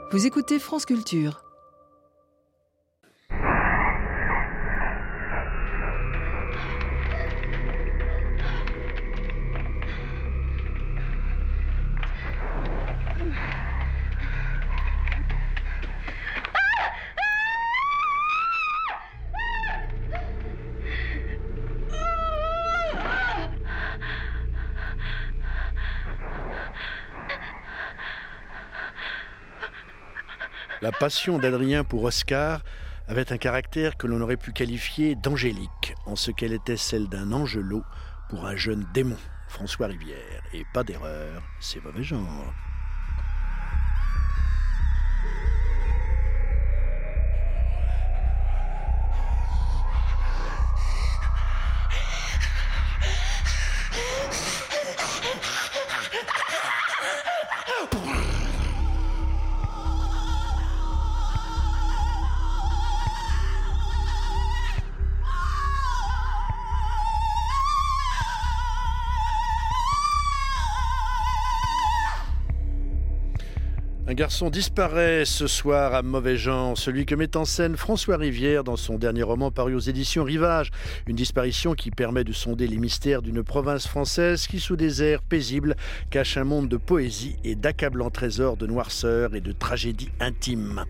Vous écoutez France Culture. La passion d'Adrien pour Oscar avait un caractère que l'on aurait pu qualifier d'angélique, en ce qu'elle était celle d'un angelot pour un jeune démon, François Rivière. Et pas d'erreur, c'est mauvais genre. Un garçon disparaît ce soir à mauvais genre, celui que met en scène François Rivière dans son dernier roman paru aux éditions Rivage. Une disparition qui permet de sonder les mystères d'une province française qui, sous des airs paisibles, cache un monde de poésie et d'accablants trésors de noirceur et de tragédie intime.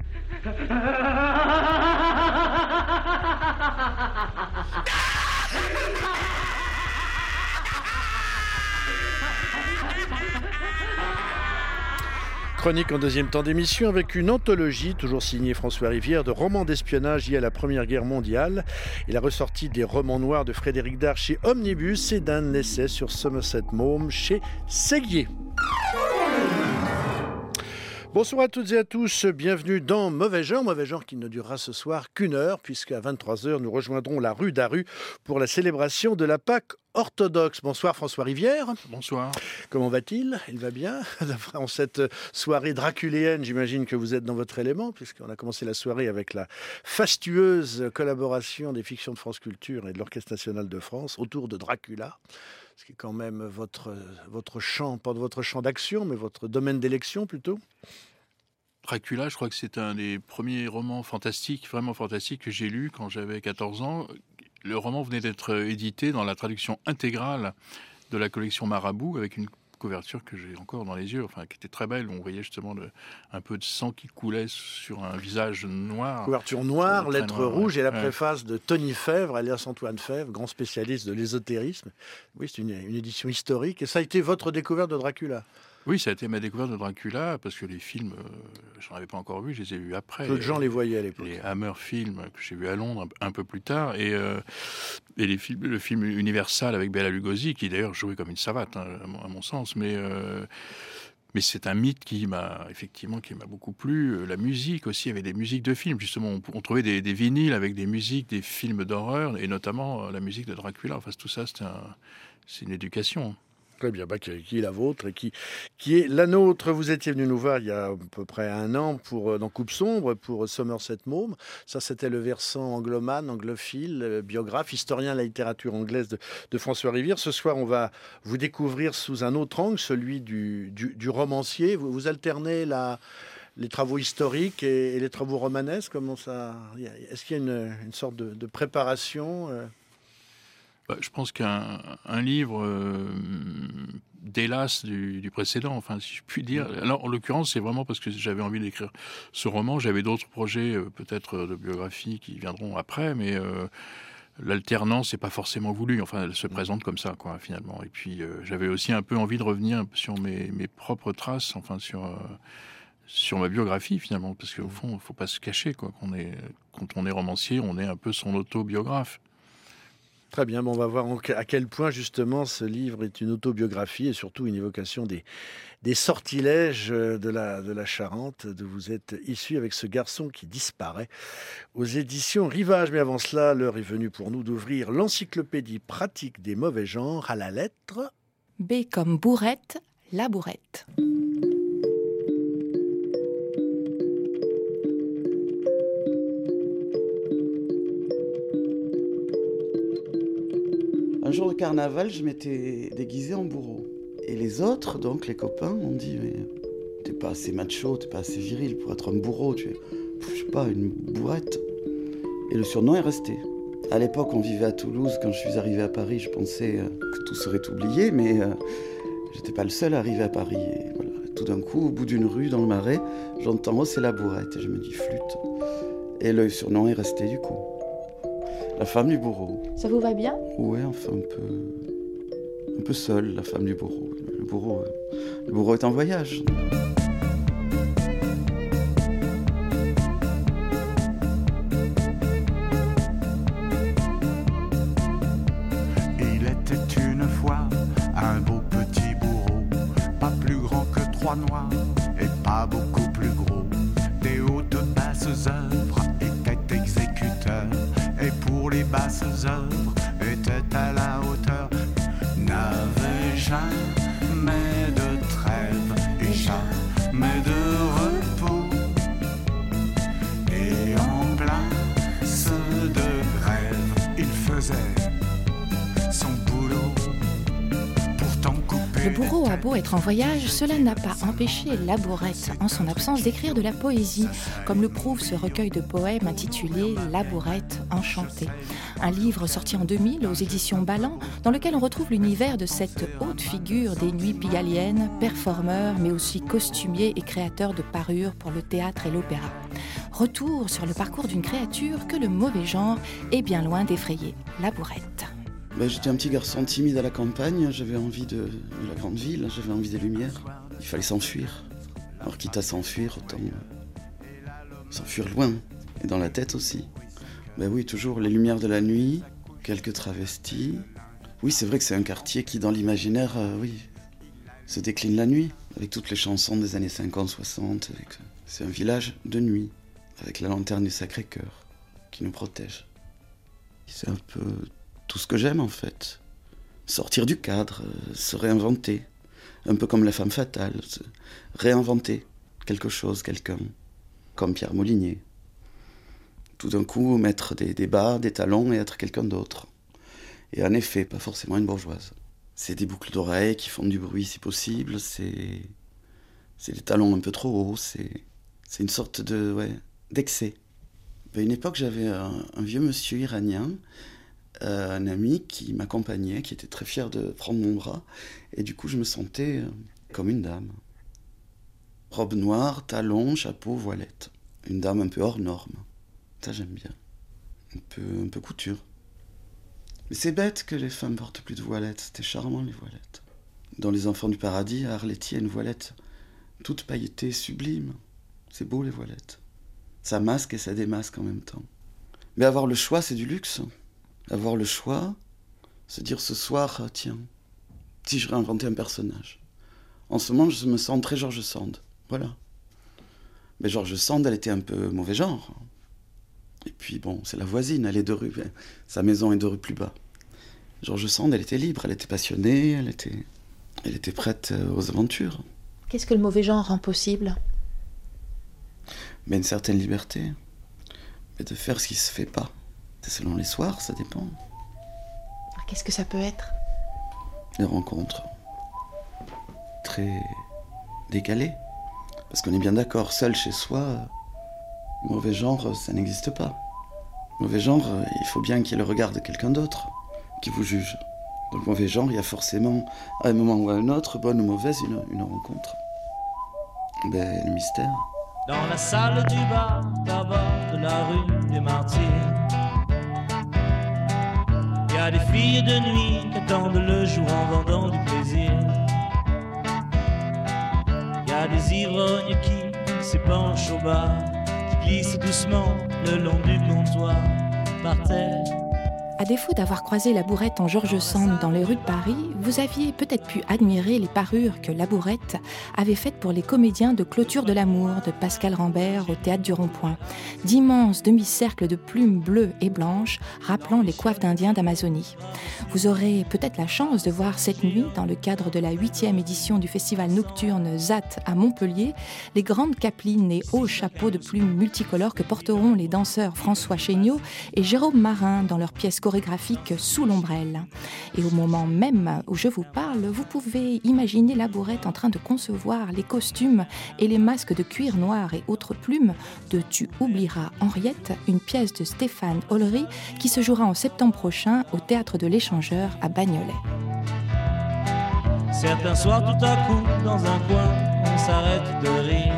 Chronique en deuxième temps d'émission avec une anthologie, toujours signée François Rivière, de romans d'espionnage liés à la Première Guerre mondiale et la ressortie des romans noirs de Frédéric Dard chez Omnibus et d'un essai sur Somerset Maugham chez Séguier. Bonsoir à toutes et à tous, bienvenue dans Mauvais genre qui ne durera ce soir qu'une heure, puisqu'à 23h nous rejoindrons la rue Daru pour la célébration de la Pâque orthodoxe. Bonsoir François Rivière. Bonsoir. Comment va-t-il ? Il va bien ? En cette soirée draculéenne, j'imagine que vous êtes dans votre élément, puisqu'on a commencé la soirée avec la fastueuse collaboration des fictions de France Culture et de l'Orchestre National de France autour de Dracula. Ce qui est quand même votre champ, pas votre champ d'action, mais votre domaine d'élection plutôt. Dracula, je crois que c'est un des premiers romans fantastiques, vraiment fantastiques, que j'ai lu quand j'avais 14 ans. Le roman venait d'être édité dans la traduction intégrale de la collection Marabout, avec une couverture que j'ai encore dans les yeux, enfin qui était très belle. On voyait justement un peu de sang qui coulait sur un visage noir. Couverture noire, lettres noire, rouges et la ouais. préface de Tony Fèvre, alias Antoine Fèvre, grand spécialiste de l'ésotérisme. Oui, c'est une édition historique. Et ça a été votre découverte de Dracula ? Oui, ça a été ma découverte de Dracula, parce que les films, j'en avais pas encore vu, je les ai vus après. Peu de gens les voyaient à l'époque. Les Hammer films que j'ai vus à Londres un peu plus tard, et le film Universal avec Bela Lugosi, qui d'ailleurs jouait comme une savate, hein, à mon sens, mais c'est un mythe qui m'a beaucoup plu. La musique aussi, il y avait des musiques de films, justement, on trouvait des vinyles avec des musiques, des films d'horreur, et notamment la musique de Dracula. Enfin, tout ça, c'est une éducation. Très bien, qui est la vôtre et qui est la nôtre. Vous étiez venu nous voir il y a à peu près un an dans Coupe Sombre pour Somerset Maugham. Ça, c'était le versant anglomane, anglophile, biographe, historien de la littérature anglaise de François Rivière. Ce soir, on va vous découvrir sous un autre angle, celui du romancier. Vous alternez les travaux historiques et les travaux romanesques. Comment ça ? Est-ce qu'il y a une sorte de préparation Je pense qu'un livre délasse du précédent, enfin, si je puis dire. Alors, en l'occurrence, c'est vraiment parce que j'avais envie d'écrire ce roman. J'avais d'autres projets, peut-être de biographie, qui viendront après, mais l'alternance n'est pas forcément voulue. Enfin, elle se présente comme ça, quoi, finalement. Et puis, j'avais aussi un peu envie de revenir sur mes propres traces, enfin, sur ma biographie, finalement, parce qu'au fond, il ne faut pas se cacher, quoi. Quand on est romancier, on est un peu son autobiographe. Très bien, on va voir à quel point justement ce livre est une autobiographie et surtout une évocation des sortilèges de la Charente, d'où vous êtes issu avec ce garçon qui disparaît aux éditions Rivage. Mais avant cela, l'heure est venue pour nous d'ouvrir l'encyclopédie pratique des mauvais genres à la lettre B comme bourrette, la bourrette. Un jour de carnaval, je m'étais déguisé en bourreau. Et les autres, donc les copains, m'ont dit « Mais t'es pas assez macho, t'es pas assez viril pour être un bourreau, tu es, je sais pas, une bourrette. Et le surnom est resté. À l'époque, on vivait à Toulouse. Quand je suis arrivé à Paris, je pensais que tout serait oublié, mais j'étais pas le seul à arriver à Paris. Et voilà. Tout d'un coup, au bout d'une rue, dans le Marais, j'entends « Oh, c'est la bourrette ». Et je me dis « Flûte ». Et le surnom est resté du coup. La femme du bourreau. Ça vous va bien ? Ouais, enfin un peu seule, la femme du bourreau. Le bourreau est en voyage. Il était une fois un beau petit bourreau, pas plus grand que 3 noix et pas beaucoup plus gros. Des hautes basses œuvres étaient exécuteurs, et pour les basses œuvres était à la hauteur. N'avait jamais de trêve et jamais de repos, et en place de grève il faisait son boulot. Pourtant coupé. Le bourreau a beau être en voyage, cela n'a pas empêché la bourrette, en son absence, d'écrire de la poésie, comme le prouve ce recueil de poèmes intitulé « La bourrette enchantée ». Un livre sorti en 2000 aux éditions Ballant, dans lequel on retrouve l'univers de cette haute figure des nuits pigaliennes, performeur, mais aussi costumier et créateur de parures pour le théâtre et l'opéra. Retour sur le parcours d'une créature que le mauvais genre est bien loin d'effrayer, la bourrette. J'étais un petit garçon timide à la campagne, j'avais envie de la grande ville, j'avais envie des lumières. Il fallait s'enfuir. Alors quitte à s'enfuir, autant s'enfuir loin, et dans la tête aussi. Oui, toujours les lumières de la nuit, quelques travestis. Oui, c'est vrai que c'est un quartier qui, dans l'imaginaire, se décline la nuit, avec toutes les chansons des années 50-60. C'est un village de nuit, avec la lanterne du Sacré-Cœur, qui nous protège. C'est un peu tout ce que j'aime, en fait. Sortir du cadre, se réinventer. Un peu comme la femme fatale, se réinventer quelque chose, quelqu'un, comme Pierre Molinier. Tout d'un coup, mettre des bas, des talons et être quelqu'un d'autre. Et en effet, pas forcément une bourgeoise. C'est des boucles d'oreilles qui font du bruit si possible, c'est des talons un peu trop hauts, c'est une sorte d'excès. À une époque, j'avais un vieux monsieur iranien, un ami qui m'accompagnait, qui était très fier de prendre mon bras, et du coup, je me sentais comme une dame. Robe noire, talons, chapeau, voilette. Une dame un peu hors norme. Ça, j'aime bien. Un peu couture. Mais c'est bête que les femmes portent plus de voilettes. C'était charmant, les voilettes. Dans Les Enfants du Paradis, à Arletty, il y a une voilette toute pailletée, sublime. C'est beau, les voilettes. Ça masque et ça démasque en même temps. Mais avoir le choix, c'est du luxe. Avoir le choix, se dire ce soir, tiens, si je réinventais un personnage. En ce moment, je me sens très George Sand. Voilà. Mais George Sand, elle était un peu mauvais genre. Et puis bon, c'est la voisine, elle est 2 rues. Sa maison est 2 rues plus bas. George Sand, elle était libre, elle était passionnée, elle était prête aux aventures. Qu'est-ce que le mauvais genre rend possible ? Mais une certaine liberté. Mais de faire ce qui se fait pas. C'est selon les soirs, ça dépend. Qu'est-ce que ça peut être ? Des rencontres très décalées. Parce qu'on est bien d'accord, seul chez soi, mauvais genre, ça n'existe pas. Mauvais genre, il faut bien qu'il y ait le regard de quelqu'un d'autre qui vous juge. Donc mauvais genre, il y a forcément, à un moment ou à un autre, bonne ou mauvaise, une rencontre. Le mystère. Dans la salle du bar, d'abord de la rue des Martyrs, il y a des filles de nuit qui attendent le jour en vendant du plaisir. Il y a des ivrognes qui s'épanchent au bar, qui glissent doucement le long du comptoir, par terre. À défaut d'avoir croisé la bourrette en George Sand dans les rues de Paris, vous aviez peut-être pu admirer les parures que la bourrette avait faites pour les comédiens de Clôture de l'amour de Pascal Rambert au Théâtre du Rond-Point. D'immenses demi-cercles de plumes bleues et blanches rappelant les coiffes d'Indiens d'Amazonie. Vous aurez peut-être la chance de voir cette nuit, dans le cadre de la 8e édition du festival nocturne ZAT à Montpellier, les grandes capelines et hauts chapeaux de plumes multicolores que porteront les danseurs François Chéniaud et Jérôme Marin dans leur pièce chorégraphiée chorégraphique Sous l'ombrelle. Et au moment même où je vous parle, vous pouvez imaginer Labourette en train de concevoir les costumes et les masques de cuir noir et autres plumes de Tu oublieras Henriette, une pièce de Stéphane Ollery qui se jouera en septembre prochain au Théâtre de l'Échangeur à Bagnolet. Certains soirs tout à coup, dans un coin, on s'arrête de rire.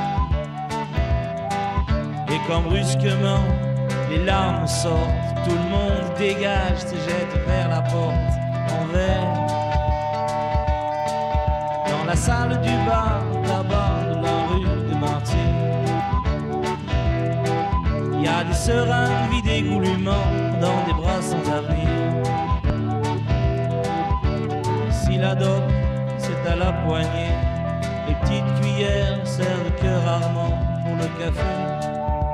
Et quand brusquement, les larmes sortent, tout le monde dégage, se jette vers la porte en verre. Dans la salle du bar, là-bas de la rue de Martyr, il y a des seringues vides égoulûment dans des bras sans avenir. Si la dope, c'est à la poignée, les petites cuillères servent que rarement pour le café.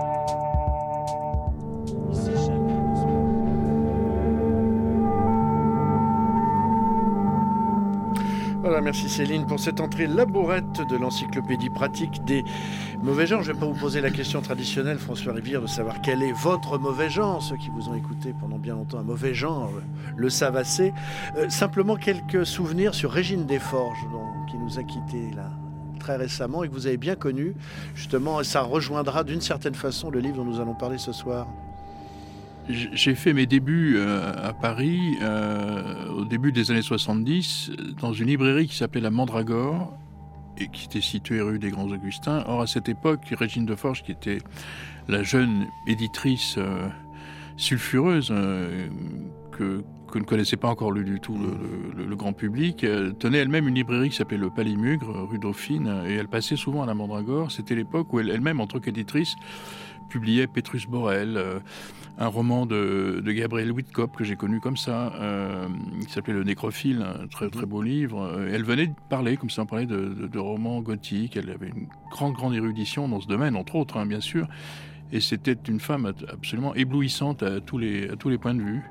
Voilà, merci Céline pour cette entrée labourette de l'encyclopédie pratique des mauvais genres. Je ne vais pas vous poser la question traditionnelle, François Rivière, de savoir quel est votre mauvais genre. Ceux qui vous ont écouté pendant bien longtemps, un mauvais genre le savent assez. Simplement quelques souvenirs sur Régine Desforges, qui nous a quittés là très récemment et que vous avez bien connu, justement, et ça rejoindra d'une certaine façon le livre dont nous allons parler ce soir. J'ai fait mes débuts à Paris, au début des années 70, dans une librairie qui s'appelait la Mandragore, et qui était située rue des Grands Augustins. Or, à cette époque, Régine Desforges, qui était la jeune éditrice sulfureuse, que ne connaissait pas encore du tout le grand public, tenait elle-même une librairie qui s'appelait le Palimugre, rue Dauphine, et elle passait souvent à la Mandragore. C'était l'époque où elle-même, en tant qu'éditrice, publiait Petrus Borel, un roman de Gabriel Whitcop que j'ai connu comme ça, qui s'appelait Le Nécrophile, un très très beau livre. Et elle venait de parler comme ça, on parlait de romans gothiques. Elle avait une grande érudition dans ce domaine, entre autres, bien sûr. Et c'était une femme absolument éblouissante à tous les points de vue.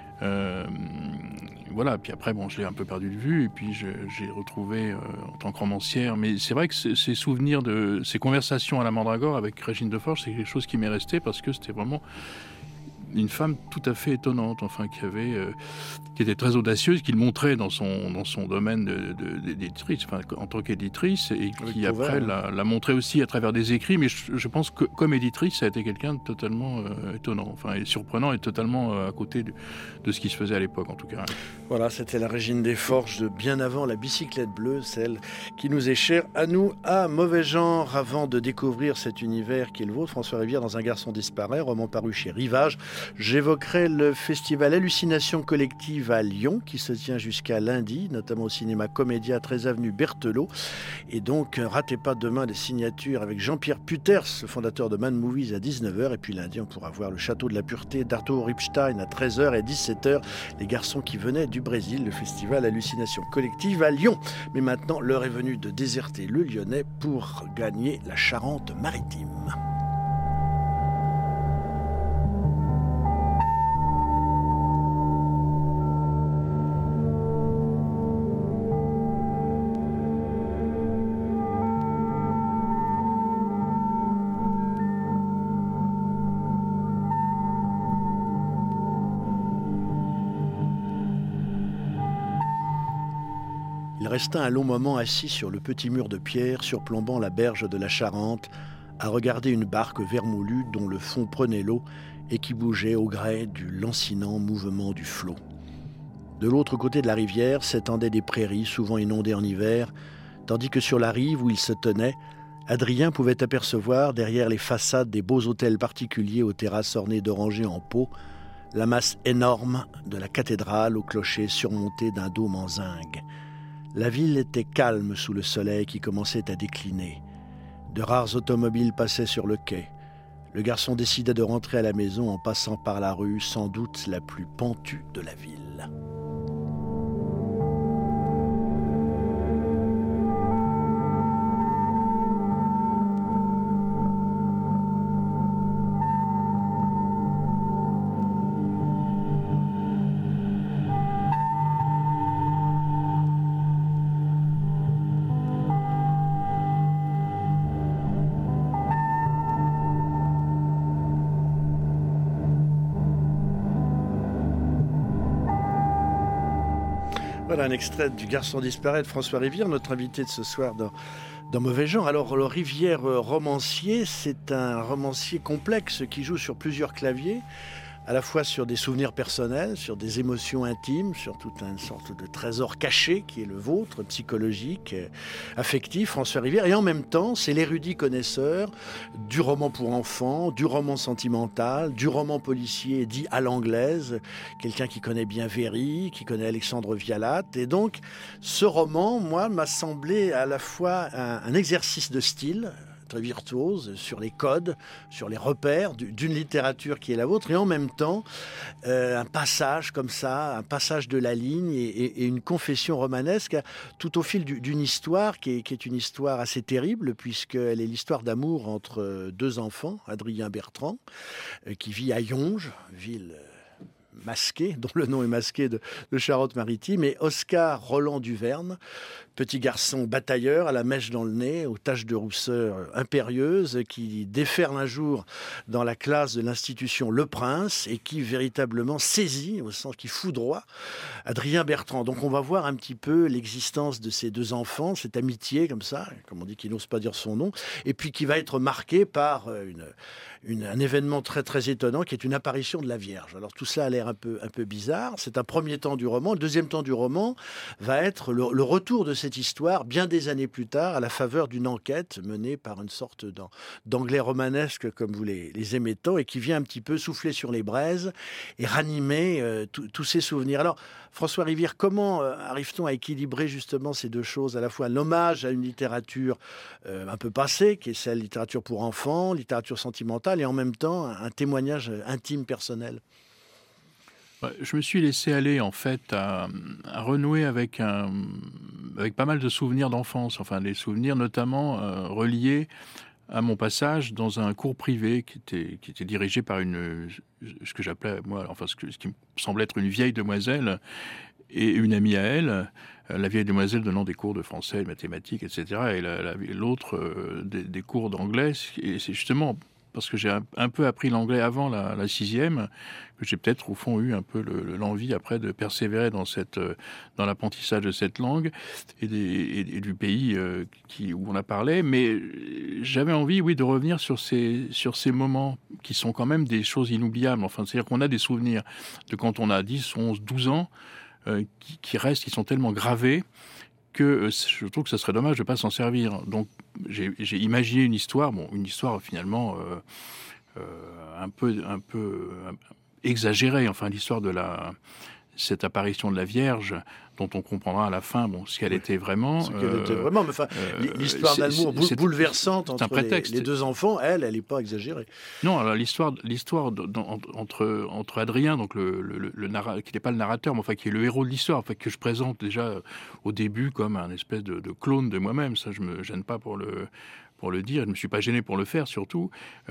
Voilà, puis après, je l'ai un peu perdu de vue, et puis j'ai retrouvé en tant que romancière. Mais c'est vrai que ces souvenirs de ces conversations à la Mandragore avec Régine Desforges, c'est quelque chose qui m'est resté parce que c'était vraiment une femme tout à fait étonnante, qui était très audacieuse, qui le montrait dans son domaine d'éditrice, en tant qu'éditrice, et qui après l'a montré aussi à travers des écrits. Mais je pense que comme éditrice, ça a été quelqu'un de totalement étonnant, et surprenant, et totalement à côté de ce qui se faisait à l'époque, en tout cas. Voilà, c'était la Régine Desforges de bien avant la bicyclette bleue, celle qui nous est chère à nous, à Mauvais Genre. Avant de découvrir cet univers qui est le vôtre, François Rivière, dans Un garçon disparaît, roman paru chez Rivage, j'évoquerai le festival Hallucination collective à Lyon, qui se tient jusqu'à lundi, notamment au cinéma Comédia, 13 avenue Berthelot. Et donc, ratez pas demain les signatures avec Jean-Pierre Puters, le fondateur de Man Movies, à 19h. Et puis lundi, on pourra voir le Château de la Pureté d'Arthur Ripstein à 13h et 17h. Les garçons qui venaient du Brésil, le festival Hallucination collective à Lyon. Mais maintenant, l'heure est venue de déserter le Lyonnais pour gagner la Charente-Maritime. Il resta un long moment assis sur le petit mur de pierre surplombant la berge de la Charente, à regarder une barque vermoulue dont le fond prenait l'eau et qui bougeait au gré du lancinant mouvement du flot. De l'autre côté de la rivière s'étendaient des prairies souvent inondées en hiver, tandis que sur la rive où il se tenait, Adrien pouvait apercevoir, derrière les façades des beaux hôtels particuliers aux terrasses ornées d'orangers en pot, la masse énorme de la cathédrale au clocher surmonté d'un dôme en zinc. La ville était calme sous le soleil qui commençait à décliner. De rares automobiles passaient sur le quai. Le garçon décida de rentrer à la maison en passant par la rue, sans doute la plus pentue de la ville. Voilà un extrait du Garçon disparu de François Rivière, notre invité de ce soir dans Mauvais Genre. Alors, le Rivière romancier, c'est un romancier complexe qui joue sur plusieurs claviers, à la fois sur des souvenirs personnels, sur des émotions intimes, sur toute une sorte de trésor caché qui est le vôtre, psychologique, affectif, François Rivière. Et en même temps, c'est l'érudit connaisseur du roman pour enfants, du roman sentimental, du roman policier dit à l'anglaise, quelqu'un qui connaît bien Véry, qui connaît Alexandre Vialat. Et donc, ce roman, moi, m'a semblé à la fois un exercice de style, très virtuose sur les codes, sur les repères d'une littérature qui est la vôtre, et en même temps un passage comme ça, un passage de la ligne et une confession romanesque tout au fil d'une histoire qui est une histoire assez terrible, puisqu'elle est l'histoire d'amour entre deux enfants, Adrien Bertrand, qui vit à Yonge, ville masqué, dont le nom est masqué de Charente-Maritime, et Oscar Roland Duverne, petit garçon batailleur à la mèche dans le nez, aux taches de rousseur impérieuses, qui déferle un jour dans la classe de l'institution Le Prince et qui véritablement saisit, au sens qui foudroie, Adrien Bertrand. Donc on va voir un petit peu l'existence de ces deux enfants, cette amitié comme ça, comme on dit, qui n'ose pas dire son nom, et puis qui va être marquée par un événement très très étonnant qui est une apparition de la Vierge. Alors tout ça a l'air un peu bizarre. C'est un premier temps du roman. Le deuxième temps du roman va être le retour de cette histoire bien des années plus tard à la faveur d'une enquête menée par une sorte d'anglais romanesque comme vous les aimez tant et qui vient un petit peu souffler sur les braises et ranimer tous ces souvenirs. Alors François Rivière, comment arrive-t-on à équilibrer justement ces deux choses, à la fois un hommage à une littérature un peu passée, qui est celle littérature pour enfants, littérature sentimentale, et en même temps un témoignage intime, personnel? Je me suis laissé aller en fait à renouer avec pas mal de souvenirs d'enfance, enfin des souvenirs notamment reliés à mon passage dans un cours privé qui était dirigé par ce que j'appelais moi, enfin ce qui me semblait être une vieille demoiselle et une amie à elle, la vieille demoiselle donnant des cours de français, de mathématiques, etc. Et l'autre des cours d'anglais. Et c'est justement parce que j'ai un peu appris l'anglais avant la sixième, que j'ai peut-être au fond eu un peu l'envie après de persévérer dans l'apprentissage de cette langue et du pays où on a parlé. Mais j'avais envie, oui, de revenir sur ces moments qui sont quand même des choses inoubliables. Enfin, c'est-à-dire qu'on a des souvenirs de quand on a 10, 11, 12 ans qui restent, qui sont tellement gravés que je trouve que ce serait dommage de ne pas s'en servir. Donc j'ai imaginé une histoire finalement un peu exagérée, enfin l'histoire de cette apparition de la Vierge, dont on comprendra à la fin ce qu'elle était vraiment. Ce qu'elle était vraiment, mais enfin, l'histoire d'amour bouleversante entre les deux enfants, elle n'est pas exagérée. Non, alors l'histoire entre Adrien, donc qui n'est pas le narrateur, mais enfin qui est le héros de l'histoire, enfin, que je présente déjà au début comme un espèce de clone de moi-même, ça je me gêne pas pour le dire, je ne me suis pas gêné pour le faire surtout,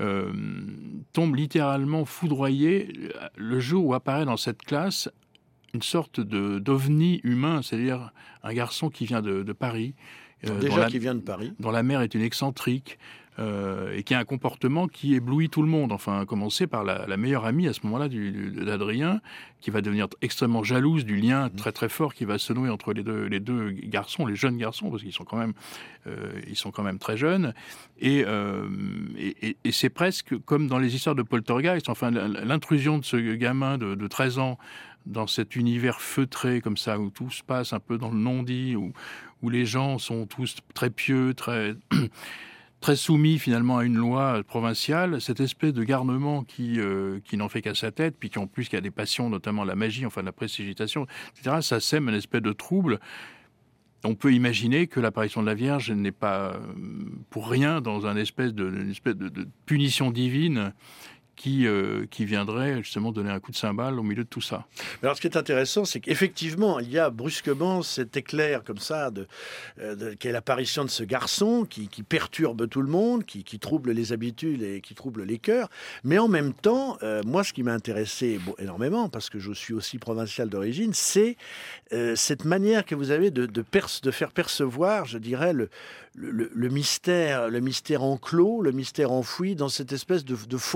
tombe littéralement foudroyé le jour où apparaît dans cette classe une sorte d'ovni humain, c'est-à-dire un garçon qui vient de Paris. Qui vient de Paris. Dont la mère est une excentrique et qui a un comportement qui éblouit tout le monde. Enfin, à commencer par la meilleure amie à ce moment-là d'Adrien, qui va devenir extrêmement jalouse du lien très très fort qui va se nouer entre les deux garçons, les jeunes garçons, parce qu'ils sont quand même très jeunes. Et c'est presque comme dans les histoires de Poltergeist, enfin l'intrusion de ce gamin de 13 ans dans cet univers feutré comme ça, où tout se passe un peu dans le non-dit, où les gens sont tous très pieux, très très soumis finalement à une loi provinciale, cette espèce de garnement qui n'en fait qu'à sa tête, puis qui en plus qui a des passions, notamment la magie, enfin la prestidigitation, etc., ça sème une espèce de trouble. On peut imaginer que l'apparition de la Vierge n'est pas pour rien dans une espèce de punition divine qui viendrait justement donner un coup de cymbale au milieu de tout ça. Alors, ce qui est intéressant, c'est qu'effectivement, il y a brusquement cet éclair comme ça, qu'est l'apparition de ce garçon qui perturbe tout le monde, qui trouble les habitudes et qui trouble les cœurs. Mais en même temps, moi, ce qui m'a intéressé énormément, parce que je suis aussi provincial d'origine, c'est cette manière que vous avez de faire percevoir, je dirais, le mystère enclos, le mystère enfoui dans cette espèce de faux calme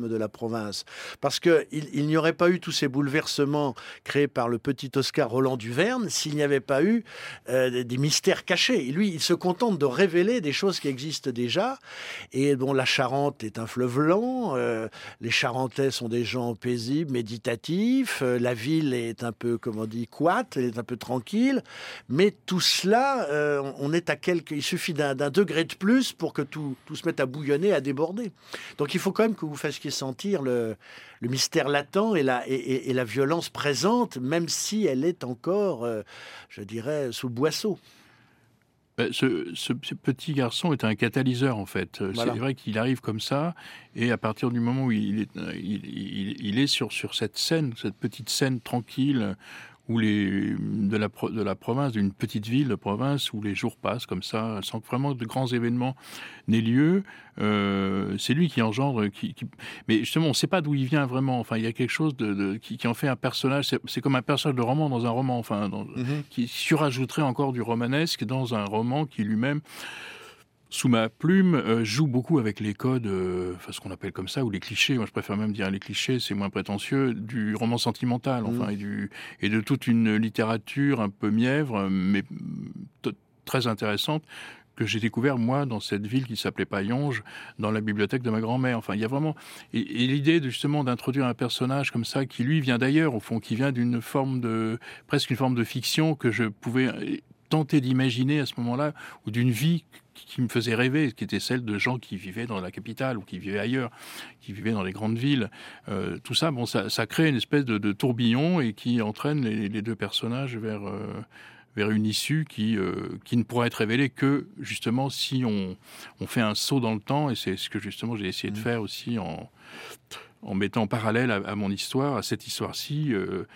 fantasme de la province. Parce qu'il n'y aurait pas eu tous ces bouleversements créés par le petit Oscar Roland Duverne s'il n'y avait pas eu des mystères cachés. Et lui, il se contente de révéler des choses qui existent déjà. Et bon, la Charente est un fleuve lent, les Charentais sont des gens paisibles, méditatifs, la ville est un peu, comme on dit, couate, elle est un peu tranquille, mais tout cela, il suffit d'un degré de plus pour que tout se mette à bouillonner, à déborder. Donc il faut quand même que vous fassiez sentir le mystère latent et la violence présente, même si elle est encore, je dirais, sous le boisseau. Ce petit garçon est un catalyseur, en fait. Voilà. C'est vrai qu'il arrive comme ça, et à partir du moment où il est sur cette scène, cette petite scène tranquille, où de la province, d'une petite ville de province, où les jours passent comme ça, sans que vraiment de grands événements n'aient lieu. C'est lui qui engendre... Mais justement, on ne sait pas d'où il vient vraiment. Enfin, il y a quelque chose qui en fait un personnage. C'est comme un personnage de roman dans un roman, qui surajouterait encore du romanesque dans un roman qui lui-même... Sous ma plume, joue beaucoup avec les codes, ce qu'on appelle comme ça, ou les clichés. Moi, je préfère même dire les clichés, c'est moins prétentieux, du roman sentimental, et de toute une littérature un peu mièvre, mais très intéressante, que j'ai découvert, moi, dans cette ville qui s'appelait Paillonges, dans la bibliothèque de ma grand-mère. Enfin, il y a vraiment... Et l'idée, justement, d'introduire un personnage comme ça, qui, lui, vient d'ailleurs, au fond, qui vient d'une forme presque une forme de fiction que je pouvais tenter d'imaginer à ce moment-là, ou d'une vie qui me faisait rêver, qui était celle de gens qui vivaient dans la capitale ou qui vivaient ailleurs, qui vivaient dans les grandes villes. Tout ça, ça crée une espèce de tourbillon et qui entraîne les deux personnages vers une issue qui ne pourra être révélée que, justement, si on fait un saut dans le temps, et c'est ce que, justement, j'ai essayé de faire aussi en mettant en parallèle à mon histoire, à cette histoire-ci,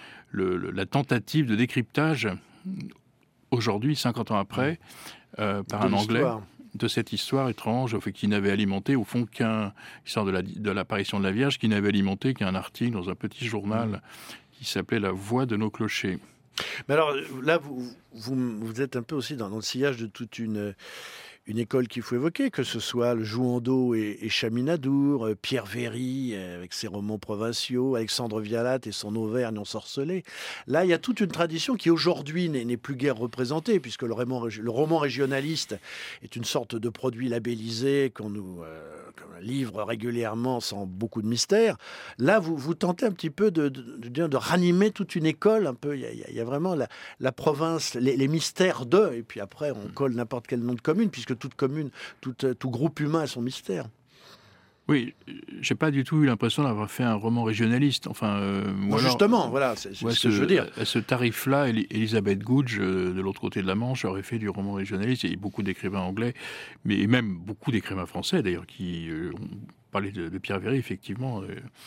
la tentative de décryptage, aujourd'hui, 50 ans après, par un Anglais, de cette histoire étrange, qui n'avait alimenté, au fond, l'histoire de l'apparition de la Vierge, qui n'avait alimenté qu'un article dans un petit journal qui s'appelait La Voix de nos clochers. Mais alors, là, vous êtes un peu aussi dans le sillage de toute une école qu'il faut évoquer, que ce soit le Jouhandeau et Chaminadour, Pierre Véry avec ses romans provinciaux, Alexandre Vialat et son Auvergne ensorcelée. Là, il y a toute une tradition qui aujourd'hui n'est plus guère représentée, puisque le roman régionaliste est une sorte de produit labellisé qu'on nous livre régulièrement sans beaucoup de mystère. Là, vous tentez un petit peu de ranimer toute une école, un peu. Il y a vraiment la province, les mystères et puis après, on colle n'importe quel nom de commune, puisque toute commune, tout groupe humain a son mystère. Oui, j'ai pas du tout eu l'impression d'avoir fait un roman régionaliste. Justement, voilà, c'est ce que je veux dire. À ce tarif-là, Elisabeth Goudge, de l'autre côté de la Manche, aurait fait du roman régionaliste. Il y a beaucoup d'écrivains anglais, mais même beaucoup d'écrivains français, d'ailleurs, qui ont parlé de Pierre Véry, effectivement.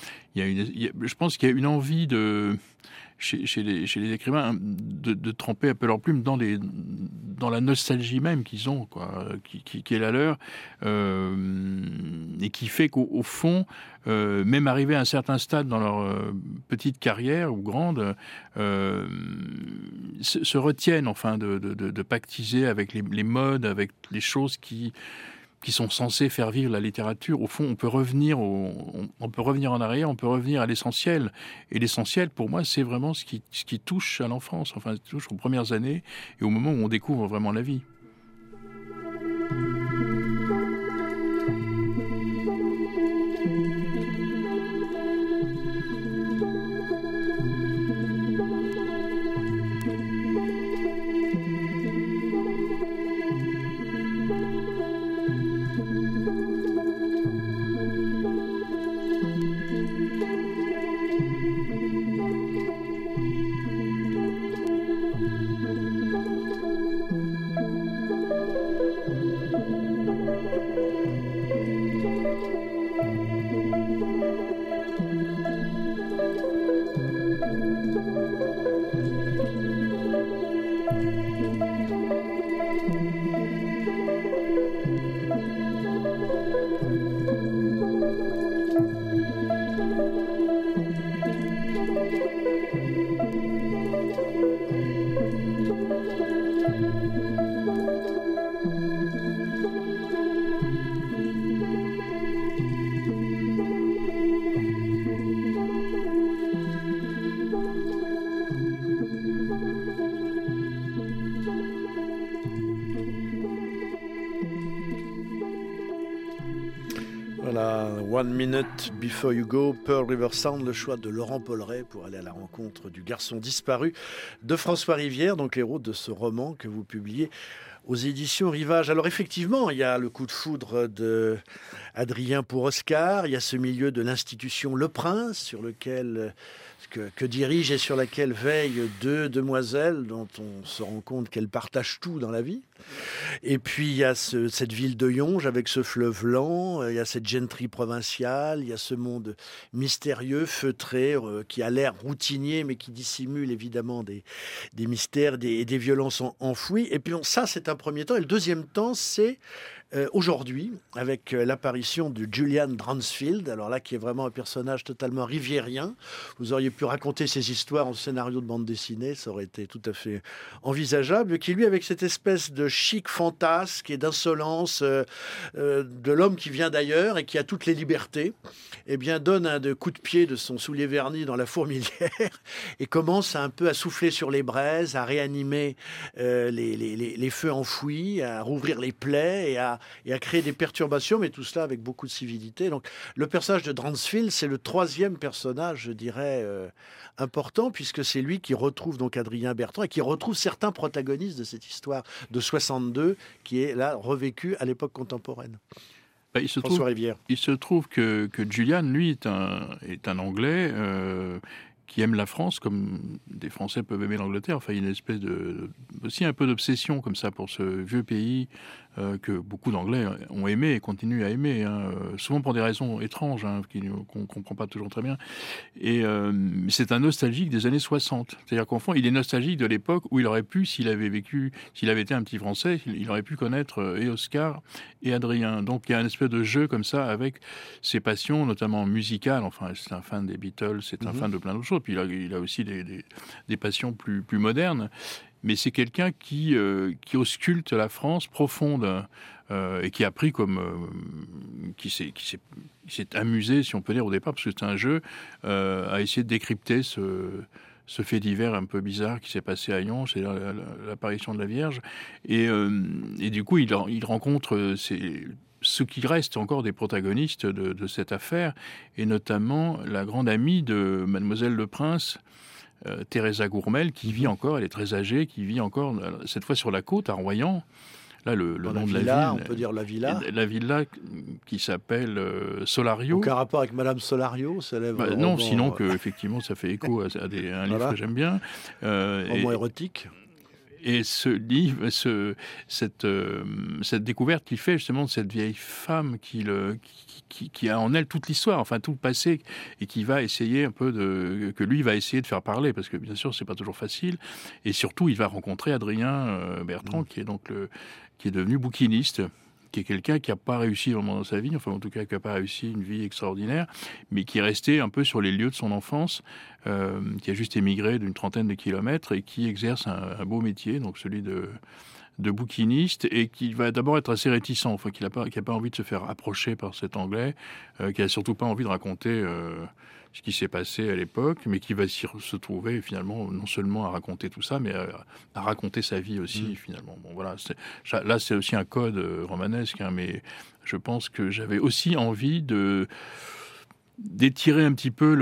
Je pense qu'il y a une envie chez les écrivains de tremper un peu leur plume dans la nostalgie même qu'ils ont, qui est la leur, et qui fait qu'au fond, même arrivé à un certain stade dans leur petite carrière ou grande, se retiennent enfin de pactiser avec les modes, avec les choses qui sont censés faire vivre la littérature. Au fond, on peut revenir en arrière, on peut revenir à l'essentiel. Et l'essentiel, pour moi, c'est vraiment ce qui touche à l'enfance, enfin, touche aux premières années et au moment où on découvre vraiment la vie. Voilà, One Minute Before You Go, Pearl River Sound, le choix de Laurent Polleret pour aller à la rencontre du garçon disparu de François Rivière, donc héros de ce roman que vous publiez aux éditions Rivage. Alors effectivement, il y a le coup de foudre de Adrien pour Oscar, il y a ce milieu de l'institution Le Prince sur lequel que dirige et sur laquelle veillent deux demoiselles dont on se rend compte qu'elles partagent tout dans la vie. Et puis il y a cette ville de Yonge avec ce fleuve lent, il y a cette gentry provinciale, il y a ce monde mystérieux, feutré, qui a l'air routinier mais qui dissimule évidemment des mystères et des violences enfouies. Et puis ça c'est un premier temps. Et le deuxième temps c'est aujourd'hui, avec l'apparition de Julian Dransfield, alors là qui est vraiment un personnage totalement rivierien. Vous auriez pu raconter ces histoires en scénario de bande dessinée, ça aurait été tout à fait envisageable, qui lui avec cette espèce de chic fantasque et d'insolence de l'homme qui vient d'ailleurs et qui a toutes les libertés, eh bien donne un coup de pied de son soulier verni dans la fourmilière et commence un peu à souffler sur les braises, à réanimer les feux enfouis, à rouvrir les plaies et à créer des perturbations, mais tout cela avec beaucoup de civilité. Donc, le personnage de Dransfield, c'est le troisième personnage, je dirais, important, puisque c'est lui qui retrouve donc Adrien Bertrand et qui retrouve certains protagonistes de cette histoire de 62, qui est là revécue à l'époque contemporaine. Il se trouve que Julian, lui, est un Anglais qui aime la France, comme des Français peuvent aimer l'Angleterre. Enfin, il y a une espèce aussi un peu d'obsession comme ça pour ce vieux pays que beaucoup d'Anglais ont aimé et continuent à aimer, souvent pour des raisons étranges qu'on ne comprend pas toujours très bien. Et c'est un nostalgique des années 60. C'est-à-dire qu'en fond, il est nostalgique de l'époque où il aurait pu, s'il avait été un petit Français, il aurait pu connaître et Oscar et Adrien. Donc il y a une espèce de jeu comme ça avec ses passions, notamment musicales. Enfin, c'est un fan des Beatles, c'est un fan de plein d'autres choses. Puis il a aussi des passions plus modernes. Mais c'est quelqu'un qui ausculte la France profonde et qui a pris qui s'est amusé, si on peut dire au départ, parce que c'est un jeu, à essayer de décrypter ce fait divers un peu bizarre qui s'est passé à Lyon, c'est l'apparition de la Vierge. Et du coup, il rencontre ce qui reste encore des protagonistes de cette affaire, et notamment la grande amie de Mademoiselle Le Prince, Teresa Gourmel, qui vit encore, elle est très âgée, qui vit encore, cette fois sur la côte, à Royan. Là, le nom de la ville. On peut dire la villa. La villa qui s'appelle Solario. Aucun rapport avec Madame Solario, célèbre. Non, sinon que effectivement ça fait écho à un livre que j'aime bien. Roman érotique. Et ce livre, cette découverte qu'il fait justement de cette vieille femme qui a en elle toute l'histoire, enfin tout le passé, et qui va essayer un peu que lui va essayer de faire parler, parce que bien sûr c'est pas toujours facile. Et surtout il va rencontrer Adrien Bertrand, qui est devenu bouquiniste, qui est quelqu'un qui n'a pas réussi vraiment dans sa vie, enfin en tout cas qui n'a pas réussi une vie extraordinaire, mais qui est resté un peu sur les lieux de son enfance, qui a juste émigré d'une trentaine de kilomètres et qui exerce un beau métier, donc celui de bouquiniste, et qui va d'abord être assez réticent, enfin qui n'a pas envie de se faire approcher par cet Anglais, qui n'a surtout pas envie de raconter ce qui s'est passé à l'époque, mais qui va se trouver finalement non seulement à raconter tout ça, mais à raconter sa vie aussi finalement. Bon voilà, là c'est aussi un code romanesque, mais je pense que j'avais aussi envie d'étirer un petit peu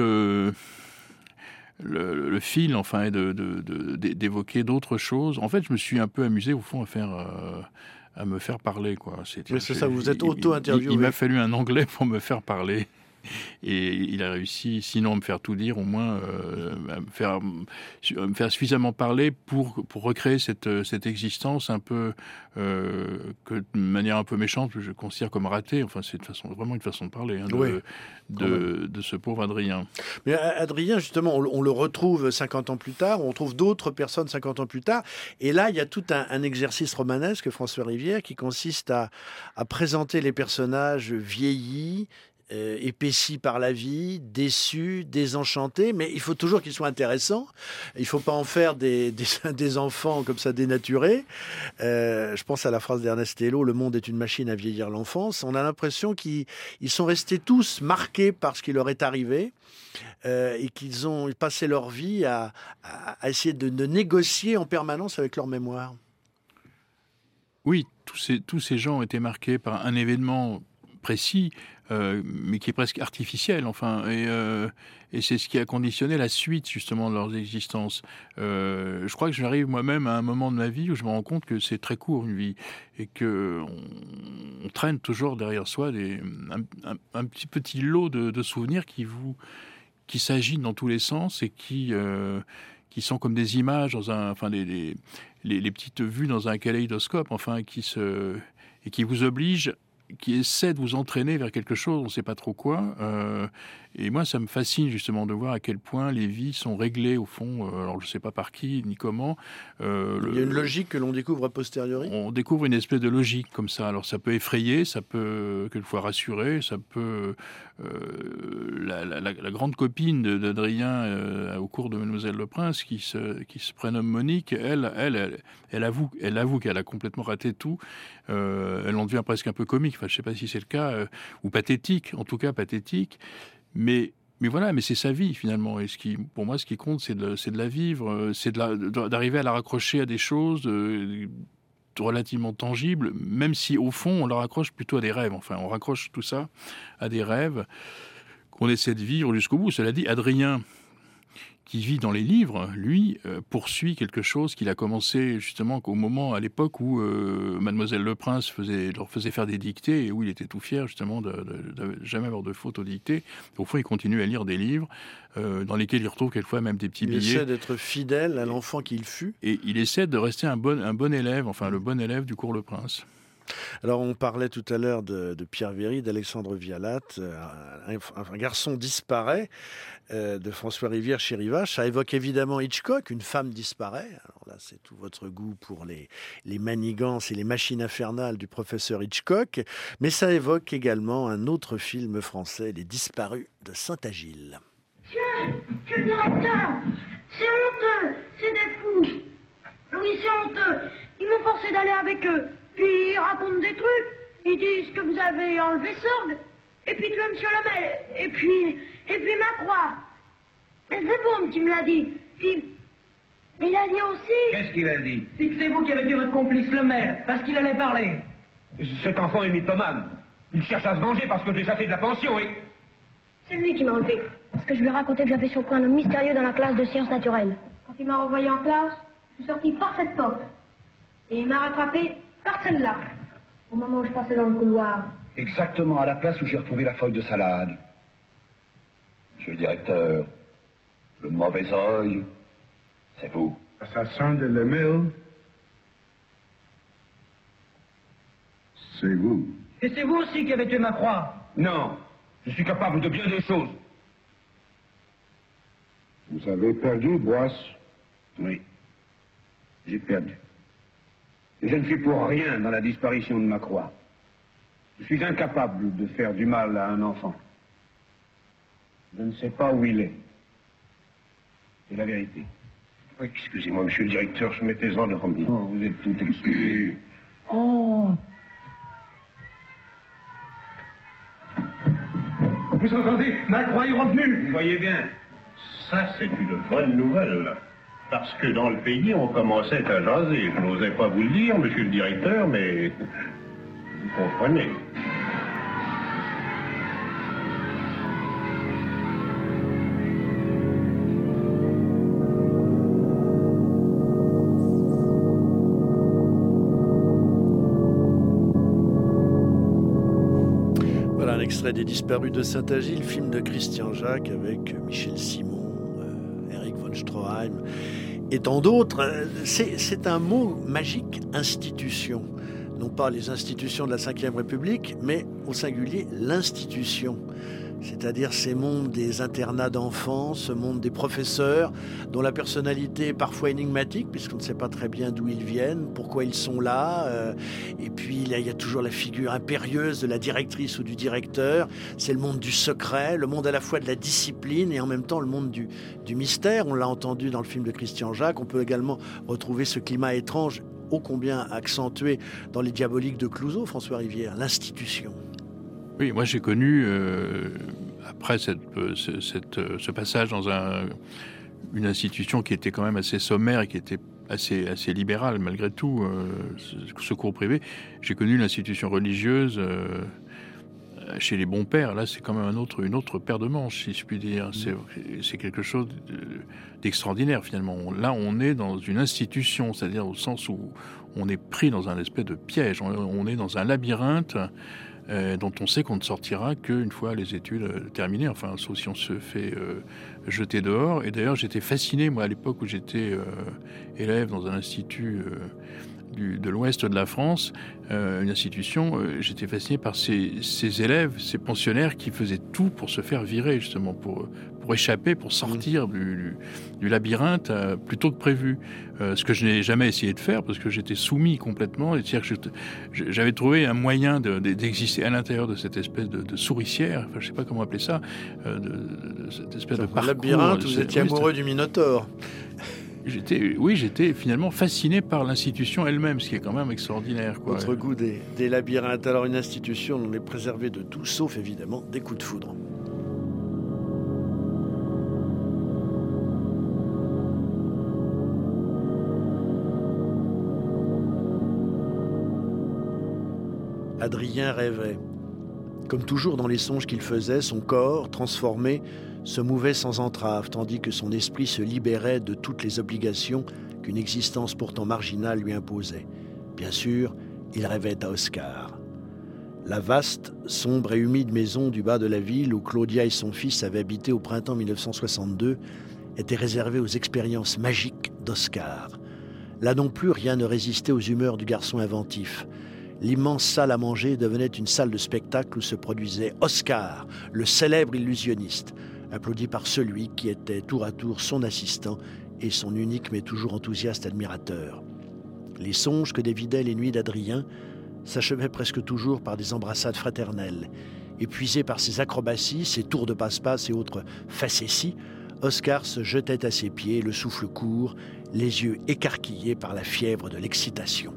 le fil, enfin, et d'évoquer d'autres choses. En fait, je me suis un peu amusé au fond à me faire parler, quoi. Oui, c'est ça. Vous êtes auto-interviewé. Il m'a fallu un Anglais pour me faire parler. Et il a réussi, sinon à me faire tout dire, au moins à me faire suffisamment parler pour recréer cette existence un peu que de manière un peu méchante je considère comme ratée. Enfin, c'est vraiment une façon de parler de ce pauvre Adrien. Mais Adrien, justement, on le retrouve 50 ans plus tard, on trouve d'autres personnes 50 ans plus tard, et là il y a tout un exercice romanesque, François Rivière, qui consiste à présenter les personnages vieillis, épaissis par la vie, déçus, désenchantés, mais il faut toujours qu'ils soient intéressants. Il ne faut pas en faire des enfants comme ça dénaturés. Je pense à la phrase d'Ernest Hello, « Le monde est une machine à vieillir l'enfance ». On a l'impression qu'ils sont restés tous marqués par ce qui leur est arrivé et qu'ils ont passé leur vie à essayer de négocier en permanence avec leur mémoire. Oui, tous ces gens ont été marqués par un événement précis, mais qui est presque artificielle, enfin, et c'est ce qui a conditionné la suite, justement, de leur existence. Je crois que j'arrive moi-même à un moment de ma vie où je me rends compte que c'est très court, une vie, et qu'on traîne toujours derrière soi un petit lot de souvenirs qui s'agitent dans tous les sens et qui sont comme des images les petites vues dans un kaléidoscope, enfin, qui vous obligent, qui essaie de vous entraîner vers quelque chose, on ne sait pas trop quoi. Et moi, ça me fascine justement de voir à quel point les vies sont réglées au fond. Alors, je ne sais pas par qui ni comment. Il y a une logique que l'on découvre a posteriori. On découvre une espèce de logique comme ça. Alors, ça peut effrayer, ça peut quelquefois rassurer, ça peut... la grande copine d'Adrien au cours de Mademoiselle Le Prince, qui se prénomme Monique, elle avoue qu'elle a complètement raté tout. Elle en devient presque un peu comique. Enfin, je ne sais pas si c'est le cas, ou pathétique, en tout cas pathétique. Mais voilà, mais c'est sa vie finalement. Et pour moi, ce qui compte, c'est de la vivre, c'est d'arriver à la raccrocher à des choses relativement tangibles, même si au fond, on la raccroche plutôt à des rêves. Enfin, on raccroche tout ça à des rêves qu'on essaie de vivre jusqu'au bout. Cela dit, Adrien, qui vit dans les livres, lui, poursuit quelque chose qu'il a commencé justement à l'époque où Mademoiselle Le Prince leur faisait faire des dictées et où il était tout fier justement de jamais avoir de faute aux dictées. Au fond, il continue à lire des livres dans lesquels il retrouve quelquefois même des petits billets. Il essaie d'être fidèle à l'enfant qu'il fut. Et il essaie de rester un bon élève, enfin le bon élève du cours Le Prince. Alors, on parlait tout à l'heure de Pierre Véry, d'Alexandre Vialat. Un garçon disparaît de François Rivière chez Rivage. Ça évoque évidemment Hitchcock, une femme disparaît. Alors là, c'est tout votre goût pour les manigances et les machines infernales du professeur Hitchcock. Mais ça évoque également un autre film français, Les Disparus de Saint-Agile. Monsieur le directeur, c'est honteux, c'est des fous. Oui, c'est honteux. Ils m'ont forcé d'aller avec eux. Puis ils racontent des trucs, ils disent que vous avez enlevé Sorgue, et puis tué Monsieur Lemel, et puis ma croix. C'est Boum qui me l'a dit. Puis, il a dit aussi... Qu'est-ce qu'il a dit? C'est vous qui avez tué votre complice Lemel, parce qu'il allait parler. Cet enfant est mythomane. Il cherche à se venger parce que j'ai chassé de la pension, oui. C'est lui qui m'a enlevé. Parce que je lui ai raconté que j'avais surpris un homme mystérieux dans la classe de sciences naturelles. Quand il m'a renvoyé en classe, je suis sorti par cette porte. Et il m'a rattrapé par celle-là, au moment où je passais dans le couloir. Exactement à la place où j'ai retrouvé la feuille de salade. Monsieur le directeur, le mauvais œil, c'est vous. Assassin de Lemel, c'est vous. Et c'est vous aussi qui avez tué ma croix. Non, je suis capable de bien des choses. Vous avez perdu, Boisse? Oui, j'ai perdu. Et je ne suis pour rien dans la disparition de ma croix. Je suis incapable de faire du mal à un enfant. Je ne sais pas où il est. C'est la vérité. Oui, excusez-moi, monsieur le directeur, je m'étais endormi. Oh, vous êtes tout excusé. Oh. Vous entendez? Ma croix est revenue. Vous voyez bien. Ça, c'est une bonne nouvelle. Parce que dans le pays, on commençait à jaser. Je n'osais pas vous le dire, monsieur le directeur, mais vous comprenez. Voilà un extrait des Disparus de Saint-Agile, film de Christian Jacques avec Michel Simon, Eric von Stroheim et tant d'autres. C'est un mot magique, institution. Non pas les institutions de la Ve République, mais au singulier l'institution. C'est-à-dire ces mondes des internats d'enfants, ce monde des professeurs, dont la personnalité est parfois énigmatique, puisqu'on ne sait pas très bien d'où ils viennent, pourquoi ils sont là. Et puis il y a toujours la figure impérieuse de la directrice ou du directeur. C'est le monde du secret, le monde à la fois de la discipline et en même temps le monde du mystère. On l'a entendu dans le film de Christian Jacques. On peut également retrouver ce climat étrange, ô combien accentué dans Les Diaboliques de Clouzot, François Rivière, l'institution. Oui, moi j'ai connu, après ce passage dans une institution qui était quand même assez sommaire et qui était assez libérale malgré tout, secours privé, j'ai connu l'institution religieuse chez les bons pères, là, c'est quand même une autre paire de manches, si je puis dire. C'est quelque chose d'extraordinaire, finalement. Là, on est dans une institution, c'est-à-dire au sens où on est pris dans un espèce de piège. On est dans un labyrinthe dont on sait qu'on ne sortira qu'une fois les études terminées, enfin, sauf si on se fait jeter dehors. Et d'ailleurs, j'étais fasciné, moi, à l'époque où j'étais élève dans un institut de l'ouest de la France, une institution, j'étais fasciné par ces élèves, ces pensionnaires qui faisaient tout pour se faire virer, justement, pour échapper, pour sortir du labyrinthe plus tôt que prévu. Ce que je n'ai jamais essayé de faire, parce que j'étais soumis complètement, c'est-à-dire que j'avais trouvé un moyen d'exister à l'intérieur de cette espèce de souricière, enfin, je ne sais pas comment appeler ça, de cette espèce de parcours. Labyrinthe, vous étiez amoureux du Minotaure. J'étais finalement fasciné par l'institution elle-même, ce qui est quand même extraordinaire. Votre goût des labyrinthes. Alors, une institution dont on est préservé de tout, sauf évidemment des coups de foudre. Adrien rêvait. Comme toujours dans les songes qu'il faisait, son corps, transformé, se mouvait sans entrave, tandis que son esprit se libérait de toutes les obligations qu'une existence pourtant marginale lui imposait. Bien sûr, il rêvait à Oscar. La vaste, sombre et humide maison du bas de la ville où Claudia et son fils avaient habité au printemps 1962 était réservée aux expériences magiques d'Oscar. Là non plus, rien ne résistait aux humeurs du garçon inventif. L'immense salle à manger devenait une salle de spectacle où se produisait Oscar, le célèbre illusionniste, applaudi par celui qui était tour à tour son assistant et son unique mais toujours enthousiaste admirateur. Les songes que dévidaient les nuits d'Adrien s'achevaient presque toujours par des embrassades fraternelles. Épuisé par ses acrobaties, ses tours de passe-passe et autres facéties, Oscar se jetait à ses pieds, le souffle court, les yeux écarquillés par la fièvre de l'excitation.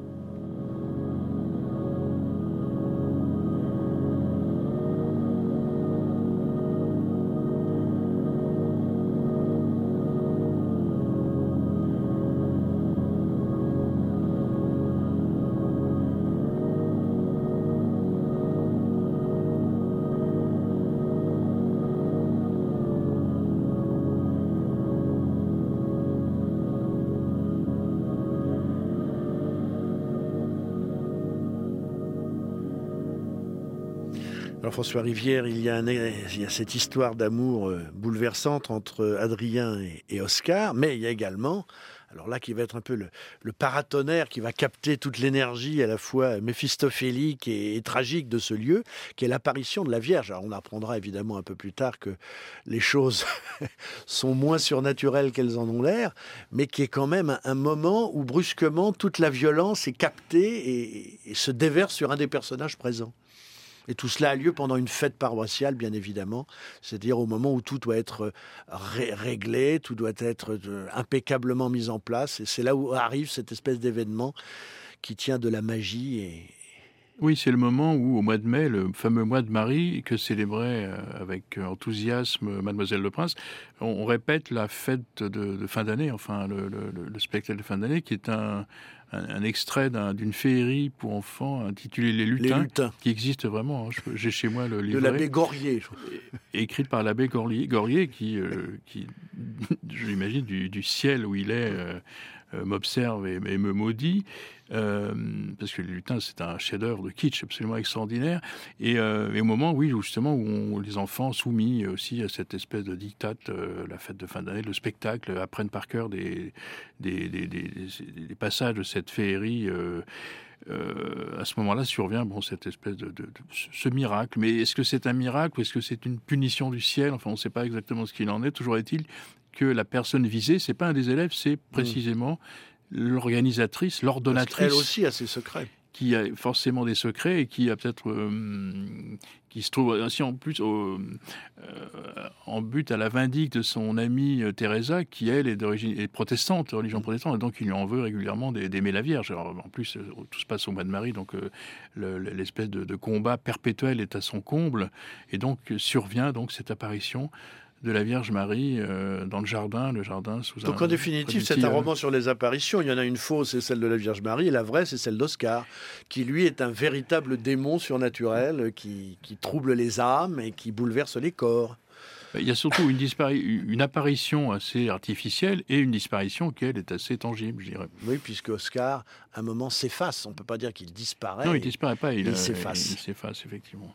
Alors François Rivière, il y a cette histoire d'amour bouleversante entre Adrien et Oscar, mais il y a également, alors là qui va être un peu le paratonnerre qui va capter toute l'énergie à la fois méphistophélique et tragique de ce lieu, qui est l'apparition de la Vierge. Alors on apprendra évidemment un peu plus tard que les choses sont moins surnaturelles qu'elles en ont l'air, mais qui est quand même un moment où brusquement toute la violence est captée et se déverse sur un des personnages présents. Et tout cela a lieu pendant une fête paroissiale, bien évidemment, c'est-à-dire au moment où tout doit être réglé, tout doit être impeccablement mis en place. Et c'est là où arrive cette espèce d'événement qui tient de la magie. Oui, c'est le moment où, au mois de mai, le fameux mois de Marie, que célébrait avec enthousiasme Mademoiselle Le Prince, on répète la fête de fin d'année, enfin le spectacle de fin d'année, qui est un extrait d'une féerie pour enfants intitulée Les Lutins, qui existe vraiment. J'ai chez moi le livret. De l'abbé Gorlier. Écrite par l'abbé Gorlier qui je l'imagine, du ciel où il est, m'observe et me maudit. Parce que Les Lutins, c'est un chef-d'œuvre de kitsch absolument extraordinaire. Et au moment, oui, justement, où les enfants soumis aussi à cette espèce de diktat, la fête de fin d'année, le spectacle, apprennent par cœur des passages de cette féerie. À ce moment-là survient cette espèce ce miracle. Mais est-ce que c'est un miracle ou est-ce que c'est une punition du ciel? Enfin, on ne sait pas exactement ce qu'il en est. Toujours est-il que la personne visée, c'est pas un des élèves, c'est précisément l'organisatrice, l'ordonnatrice. Elle aussi a ses secrets. Qui a forcément des secrets et qui a peut-être qui se trouve ainsi en plus en but à la vindicte de son amie Teresa, qui elle est d'origine protestante, religion protestante, et donc il lui en veut régulièrement d'aimer la Vierge. Alors, en plus, tout se passe au mois de Marie, donc l'espèce de combat perpétuel est à son comble, et donc survient donc cette apparition de la Vierge Marie dans le jardin sous un... Donc en définitive, c'est un roman sur les apparitions. Il y en a une fausse, c'est celle de la Vierge Marie, et la vraie, c'est celle d'Oscar, qui lui est un véritable démon surnaturel qui trouble les âmes et qui bouleverse les corps. Il y a surtout une apparition assez artificielle et une disparition qui, elle, est assez tangible, je dirais. Oui, puisque Oscar, à un moment, s'efface. On ne peut pas dire qu'il disparaît. Non, il ne disparaît pas. Il s'efface. Il s'efface, effectivement.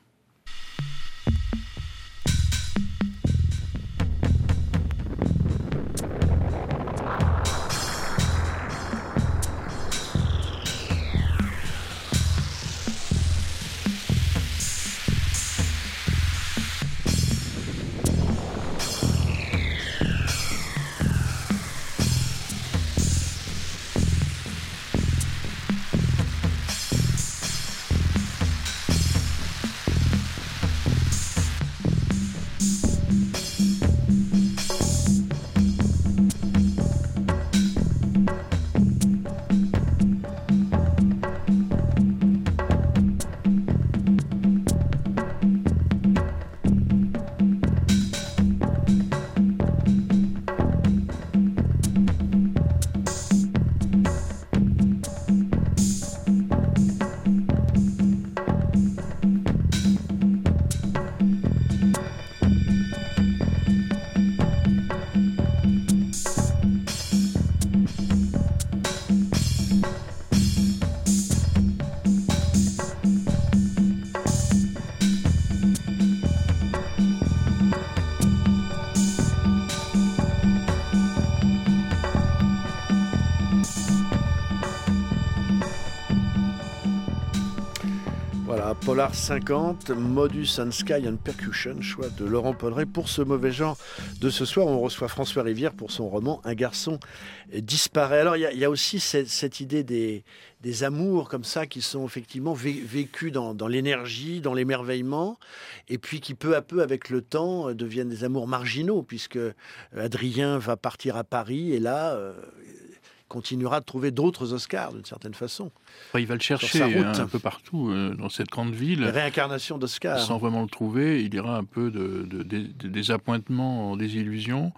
Polar 50, Modus and Sky and Percussion, choix de Laurent Polleret. Pour ce mauvais genre de ce soir, on reçoit François Rivière pour son roman Un garçon disparaît. Alors il y a aussi cette idée des amours comme ça qui sont effectivement vécus dans l'énergie, dans l'émerveillement, et puis qui peu à peu avec le temps deviennent des amours marginaux, puisque Adrien va partir à Paris et là continuera de trouver d'autres Oscars d'une certaine façon. Il va le chercher un peu partout dans cette grande ville. La réincarnation d'Oscar. Sans vraiment le trouver, il ira un peu de désappointement en désillusion.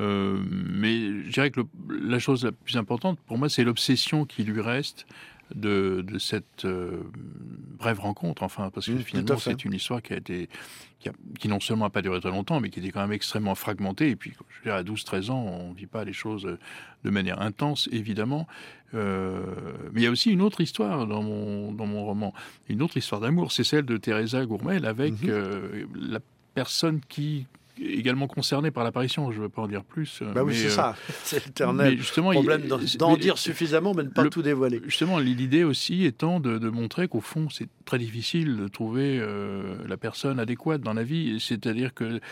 Mais je dirais que la chose la plus importante pour moi, c'est l'obsession qui lui reste de cette brève rencontre, enfin, parce que finalement c'est une histoire qui non seulement n'a pas duré très longtemps, mais qui était quand même extrêmement fragmentée. Et puis, je veux dire, à 12-13 ans, on ne vit pas les choses de manière intense, évidemment. Mais il y a aussi une autre histoire dans mon roman, une autre histoire d'amour, c'est celle de Teresa Gourmel avec la personne qui également concerné par l'apparition, je ne veux pas en dire plus. Oui, c'est ça, c'est l'éternel problème d'en dire suffisamment, mais de ne pas tout dévoiler. Justement, l'idée aussi étant de montrer qu'au fond, c'est très difficile de trouver la personne adéquate dans la vie, c'est-à-dire que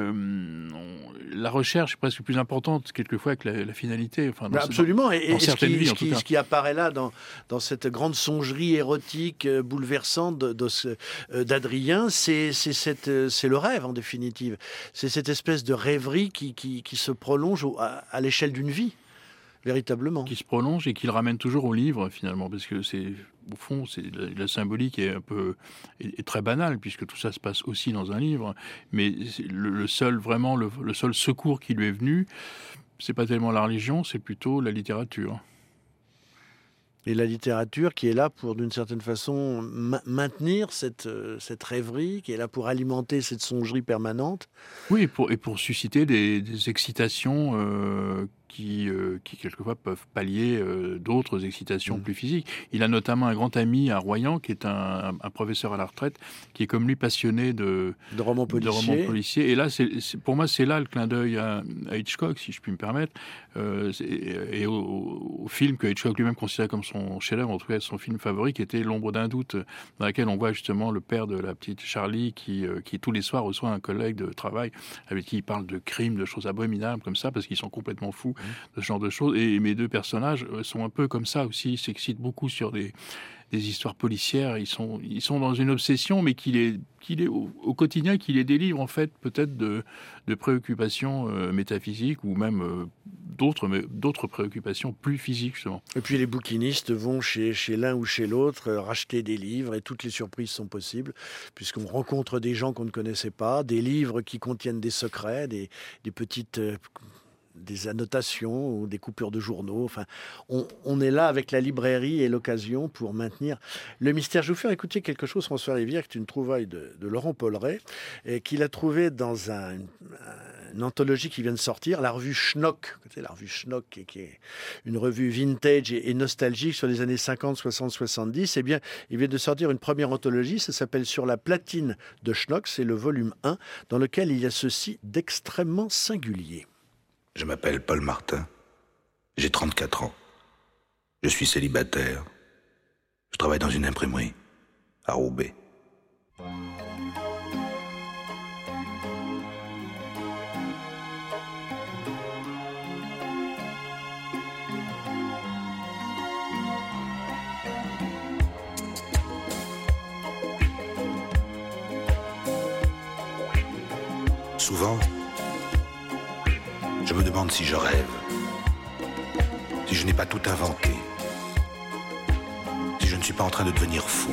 la recherche est presque plus importante quelquefois que la finalité. Enfin, absolument, et ce qui apparaît là dans cette grande songerie érotique bouleversante d'Adrien, c'est le rêve en définitive. C'est cette espèce de rêverie qui se prolonge à l'échelle d'une vie, véritablement. Qui se prolonge et qui le ramène toujours au livre, finalement, parce que au fond, la symbolique est très banale, puisque tout ça se passe aussi dans un livre. Mais le seul secours qui lui est venu, c'est pas tellement la religion, c'est plutôt la littérature. Et la littérature qui est là pour, d'une certaine façon, maintenir cette rêverie, qui est là pour alimenter cette songerie permanente. Oui, et pour susciter des excitations qui quelquefois peuvent pallier d'autres excitations plus physiques. Il a notamment un grand ami à Royan, qui est un professeur à la retraite, qui est comme lui passionné de romans policiers. Et là, pour moi, c'est là le clin d'œil à Hitchcock, si je puis me permettre, et au film que Hitchcock lui-même considérait comme son chef-d'œuvre, en tout cas son film favori, qui était L'ombre d'un doute, dans laquel on voit justement le père de la petite Charlie qui tous les soirs reçoit un collègue de travail avec qui il parle de crimes, de choses abominables comme ça, parce qu'ils sont complètement fous de ce genre de choses. Et mes deux personnages sont un peu comme ça aussi, ils s'excitent beaucoup sur des des histoires policières. Ils sont dans une obsession, mais qu'il est au quotidien, qui les délivre en fait peut-être de préoccupations métaphysiques ou même d'autres préoccupations plus physiques justement. Et puis les bouquinistes vont chez l'un ou chez l'autre racheter des livres et toutes les surprises sont possibles puisqu'on rencontre des gens qu'on ne connaissait pas, des livres qui contiennent des secrets, des petites... des annotations ou des coupures de journaux. Enfin, on est là avec la librairie et l'occasion pour maintenir le mystère. Je vais vous faire écouter quelque chose, François Rivière, qui est une trouvaille de Laurent Polleret, et qu'il a trouvé dans une anthologie qui vient de sortir, la revue Schnock. C'est la revue Schnock, qui est une revue vintage et nostalgique sur les années 50, 60, 70. Eh bien, il vient de sortir une première anthologie, ça s'appelle Sur la platine de Schnock, c'est le volume 1, dans lequel il y a ceci d'extrêmement singulier. Je m'appelle Paul Martin, j'ai 34 ans. Je suis célibataire. Je travaille dans une imprimerie, à Roubaix. Souvent, je me demande si je rêve, si je n'ai pas tout inventé, si je ne suis pas en train de devenir fou.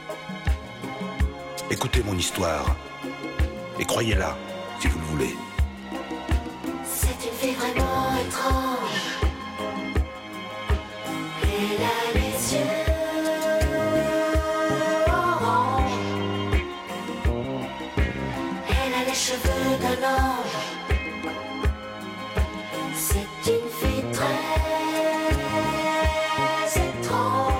Écoutez mon histoire et croyez-la si vous le voulez. C'est une fille vraiment étrange. Elle a les yeux orange. Elle a les cheveux d'un ange. C'est une fille très étrange.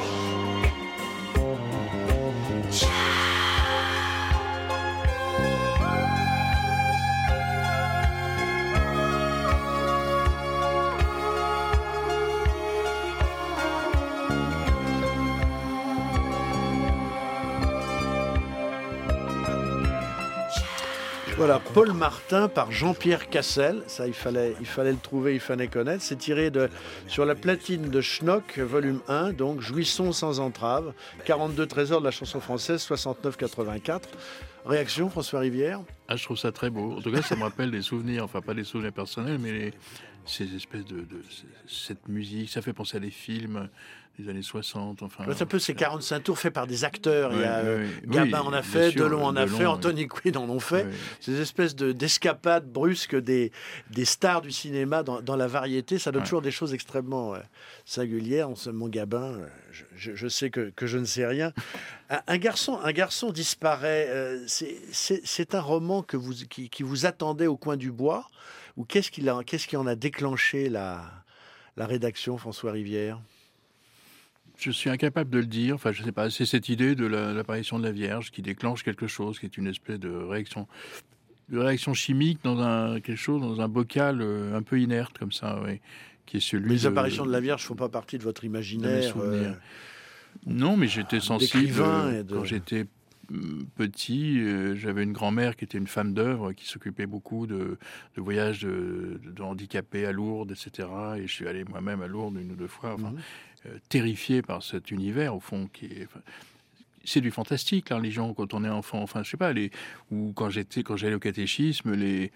Voilà, Paul Martin par Jean-Pierre Cassel. Ça, il fallait le trouver, il fallait connaître. C'est tiré sur la platine de Schnock, volume 1, donc Jouissons sans entrave, 42 trésors de la chanson française, 69-84. Réaction, François Rivière ? Ah, je trouve ça très beau. En tout cas, ça me rappelle des souvenirs, enfin pas des souvenirs personnels, mais ces espèces cette musique, ça fait penser à des films des années 60. Enfin, c'est un peu ces 45 tours faits par des acteurs. Gabin en a fait, Delon en a fait, Anthony Quinn en ont fait. Ces espèces d'escapades brusques des stars du cinéma dans la variété, ça donne toujours des choses extrêmement singulières. Mon Gabin, je sais que je ne sais rien. Un garçon disparaît. C'est un roman qui vous attendait au coin du bois, ou qu'est-ce qui en a déclenché la rédaction, François Rivière ? Je suis incapable de le dire. Enfin, je sais pas. C'est cette idée de l'apparition de la Vierge qui déclenche quelque chose, qui est une espèce de réaction chimique dans un bocal un peu inerte comme ça, oui, qui est celui. Mais les apparitions de la Vierge font pas partie de votre imaginaire. Non, mais j'étais sensible quand j'étais petit. J'avais une grand-mère qui était une femme d'œuvre qui s'occupait beaucoup de voyages de handicapés à Lourdes, etc. Et je suis allé moi-même à Lourdes une ou deux fois. Enfin, terrifié par cet univers, au fond, qui est... C'est du fantastique, la religion, quand on est enfant. Enfin, je sais pas, ou quand j'allais au catéchisme,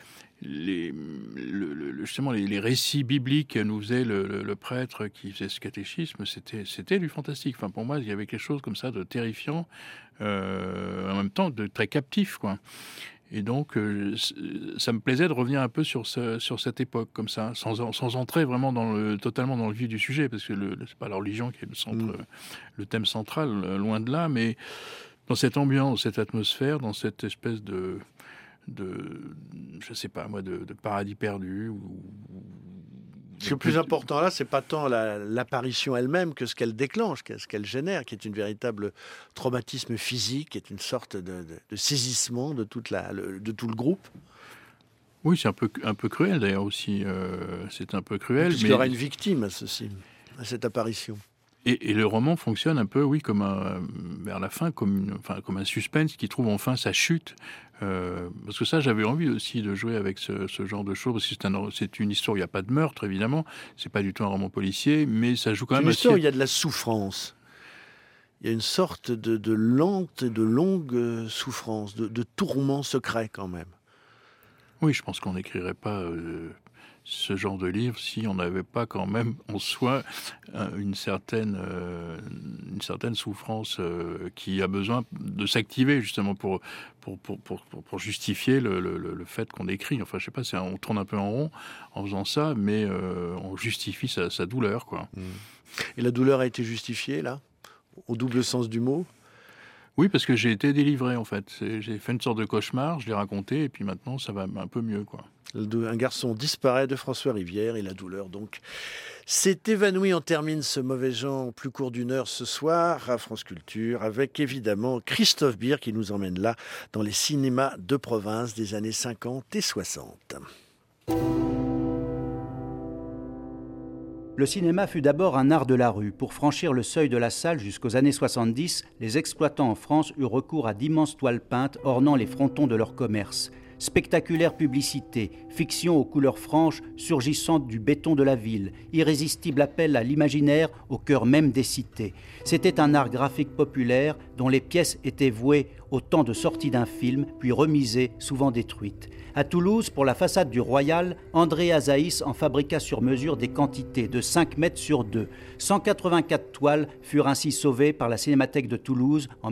justement, les récits bibliques nous faisait le prêtre qui faisait ce catéchisme, c'était du fantastique. Enfin, pour moi, il y avait quelque chose comme ça de terrifiant, en même temps de très captif, quoi. Et donc, ça me plaisait de revenir un peu sur cette époque, comme ça, sans entrer vraiment totalement dans le vif du sujet, parce que c'est pas la religion qui est le thème central, loin de là, mais dans cette ambiance, cette atmosphère, dans cette espèce de je sais pas moi, de paradis perdu. Ce qui est le plus important là, c'est pas tant l'apparition elle-même que ce qu'elle déclenche, ce qu'elle génère, qui est une véritable traumatisme physique, qui est une sorte de saisissement de tout le groupe. Oui, c'est un peu cruel d'ailleurs aussi. C'est un peu cruel. Puisqu'il y aura une victime à cette apparition. Et le roman fonctionne un peu, oui, vers la fin, comme un suspense qui trouve enfin sa chute. Parce que ça, j'avais envie aussi de jouer avec ce genre de choses. Parce que c'est une histoire où il n'y a pas de meurtre, évidemment. C'est pas du tout un roman policier, mais ça joue quand même. C'est une histoire où il y a de la souffrance. il y a une sorte de lente et de longue souffrance, de tourment secret quand même. Oui, je pense qu'on n'écrirait pas ce genre de livre si on n'avait pas quand même en soi une certaine souffrance qui a besoin de s'activer justement pour justifier le fait qu'on écrit. Enfin, je sais pas, on tourne un peu en rond en faisant ça, mais on justifie sa douleur, quoi. Et la douleur a été justifiée, là, au double sens du mot? Oui, parce que j'ai été délivré, en fait. J'ai fait une sorte de cauchemar, je l'ai raconté, et puis maintenant, ça va un peu mieux, quoi. Un garçon disparaît de François Rivière, et la douleur, donc, s'est évanouie. On termine ce Mauvais Genre en plus court d'1 heure ce soir à France Culture, avec évidemment Christophe Beer qui nous emmène là, dans les cinémas de province des années 50 et 60. Le cinéma fut d'abord un art de la rue. Pour franchir le seuil de la salle jusqu'aux années 70, les exploitants en France eurent recours à d'immenses toiles peintes ornant les frontons de leur commerce. Spectaculaire publicité, fiction aux couleurs franches surgissant du béton de la ville, irrésistible appel à l'imaginaire au cœur même des cités. C'était un art graphique populaire dont les pièces étaient vouées au temps de sortie d'un film, puis remisées, souvent détruites. À Toulouse, pour la façade du Royal, André Azaïs en fabriqua sur mesure des quantités de 5 mètres sur 2. 184 toiles furent ainsi sauvées par la Cinémathèque de Toulouse en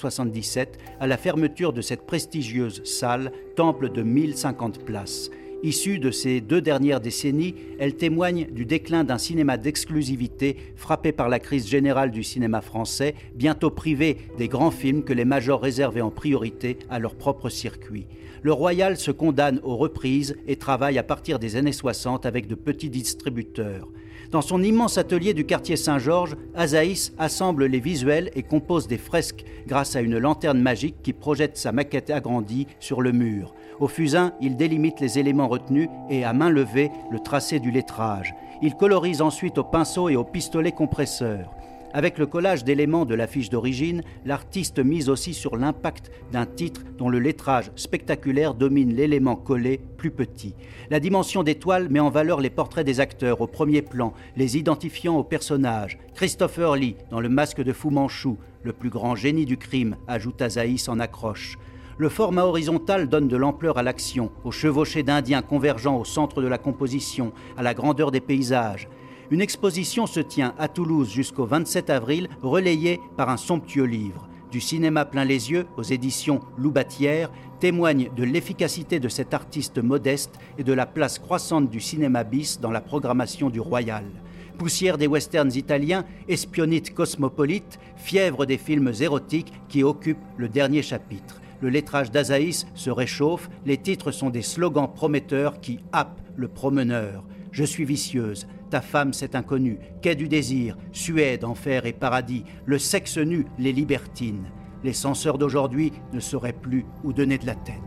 1977 à la fermeture de cette prestigieuse salle, temple de 1050 places. Issue de ces 2 dernières décennies, elle témoigne du déclin d'un cinéma d'exclusivité frappé par la crise générale du cinéma français, bientôt privé des grands films que les majors réservaient en priorité à leur propre circuit. Le Royal se condamne aux reprises et travaille à partir des années 60 avec de petits distributeurs. Dans son immense atelier du quartier Saint-Georges, Azaïs assemble les visuels et compose des fresques grâce à une lanterne magique qui projette sa maquette agrandie sur le mur. Au fusain, il délimite les éléments retenus et, à main levée, le tracé du lettrage. Il colorise ensuite au pinceau et au pistolet compresseur. Avec le collage d'éléments de l'affiche d'origine, l'artiste mise aussi sur l'impact d'un titre dont le lettrage spectaculaire domine l'élément collé plus petit. La dimension des toiles met en valeur les portraits des acteurs au premier plan, les identifiant aux personnages. Christopher Lee dans Le Masque de Fu Manchu, le plus grand génie du crime, ajoute Azaïs en accroche. Le format horizontal donne de l'ampleur à l'action, aux chevauchées d'Indiens convergeant au centre de la composition, à la grandeur des paysages. Une exposition se tient à Toulouse jusqu'au 27 avril, relayée par un somptueux livre. Du cinéma plein les yeux aux éditions Loubatière témoigne de l'efficacité de cet artiste modeste et de la place croissante du cinéma bis dans la programmation du Royal. Poussière des westerns italiens, espionnite cosmopolite, fièvre des films érotiques qui occupent le dernier chapitre. Le lettrage d'Azaïs se réchauffe, les titres sont des slogans prometteurs qui happent le promeneur. Je suis vicieuse, ta femme c'est inconnu, quai du désir, Suède, enfer et paradis, le sexe nu, les libertines. Les censeurs d'aujourd'hui ne sauraient plus où donner de la tête.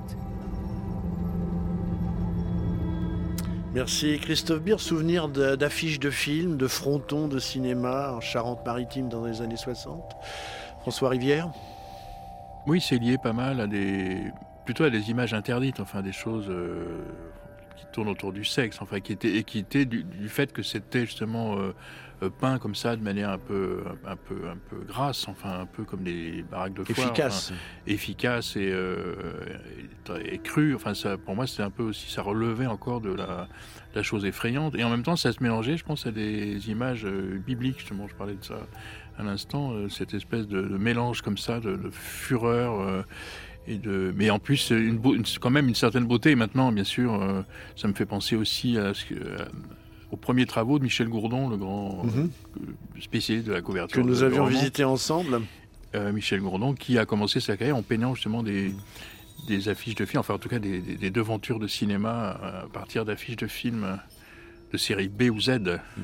Merci Christophe Beer. Souvenir d'affiches de films, de frontons de cinéma en Charente-Maritime dans les années 60. François Rivière? Oui, c'est lié pas mal plutôt à des images interdites, enfin des choses qui tournent autour du sexe, enfin qui étaient du fait que c'était justement peint comme ça de manière un peu grasse, enfin un peu comme des baraques de foire, efficace et cru. Enfin ça, pour moi, c'était un peu aussi, ça relevait encore de la chose effrayante, et en même temps ça se mélangeait, je pense, à des images bibliques, justement, je parlais de ça à l'instant, cette espèce de mélange comme ça de fureur. Mais en plus, quand même une certaine beauté. Et maintenant, bien sûr, ça me fait penser aussi aux premiers travaux de Michel Gourdon, le grand spécialiste de la couverture. Que nous avions visité ensemble. Michel Gourdon, qui a commencé sa carrière en peignant justement des affiches de films, enfin en tout cas des devantures de cinéma à partir d'affiches de films de série B ou Z.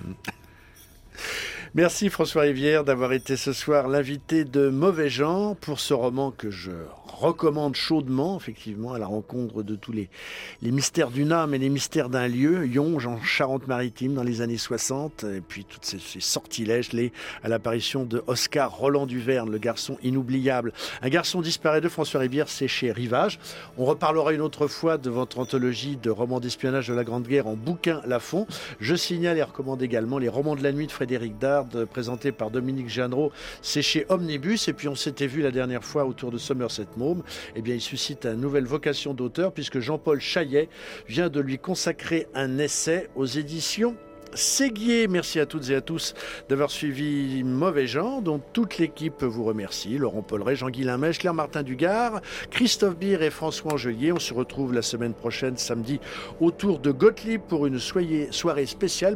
Merci François Rivière d'avoir été ce soir l'invité de Mauvais Genre pour ce roman que je recommande chaudement, effectivement, à la rencontre de tous les mystères d'une âme et les mystères d'un lieu. Yonge en Charente-Maritime dans les années 60, et puis toutes ces sortilèges liés à l'apparition de Oscar Roland Duverne, le garçon inoubliable. Un garçon disparaît de François Rivière, c'est chez Rivage. On reparlera une autre fois de votre anthologie de romans d'espionnage de la Grande Guerre en bouquin Lafon. Je signale et recommande également les romans de la nuit de Frédéric Dard, Garde, présenté par Dominique Jeanneret. C'est chez Omnibus. Et puis, on s'était vu la dernière fois autour de Somerset Maugham. Eh bien, il suscite une nouvelle vocation d'auteur puisque Jean-Paul Chaillet vient de lui consacrer un essai aux éditions Séguier. Merci à toutes et à tous d'avoir suivi Mauvais Genre, dont toute l'équipe vous remercie. Laurent Polleret, Jean-Guy Limèche, Claire-Martin Dugard, Christophe Beer et François Angelier. On se retrouve la semaine prochaine, samedi, autour de Gottlieb pour une soirée spéciale.